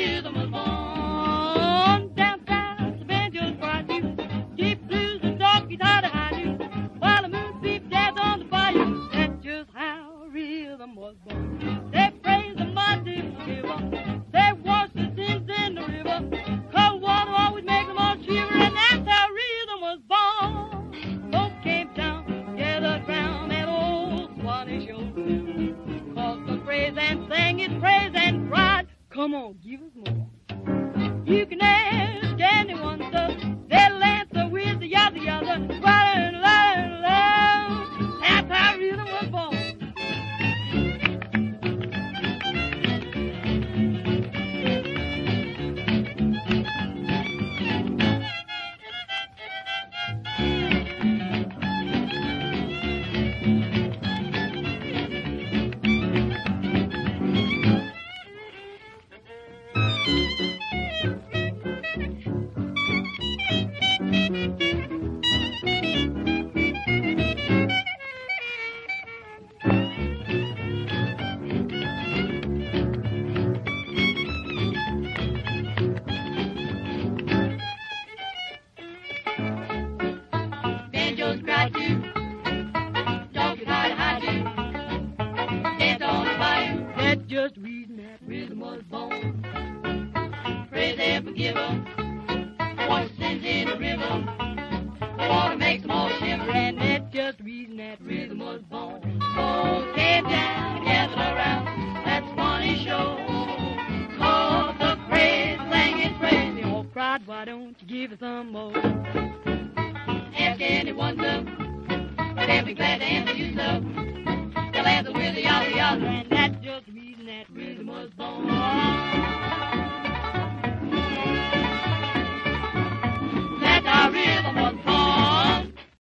rhythm was born. Downtown, the banjo's bright new. Deep blues, the dark guitar to high noon. While the moon beat jazz on the bayou. That's just how rhythm was born. They praise the mighty forgiver. They wash the sins in the river. Cold water always makes them all shiver. And that's how rhythm was born. Folk came down, gathered round that old Swanee show. Cause the praise and sang his praise and cried, come on, give us more. You can ask anyone, sir. They'll answer with the yada yada. Right and loud and loud. That's how rhythm was born. Banjos cry too, dog guitar to high too. Dance on the bayou. That's just reason that rhythm was born. Praise and forgiver, wash the sins in the river. The water makes them all shiver, and that's just reason that rhythm was born. Oh, came down, gathered around that Swanee show. Called the praise, sang his praise. They all cried, why don't you give us some more? Ask anyone, sir, they'll be glad to answer you, sir. They'll answer with a yada yada, and that's just the reason that rhythm was born.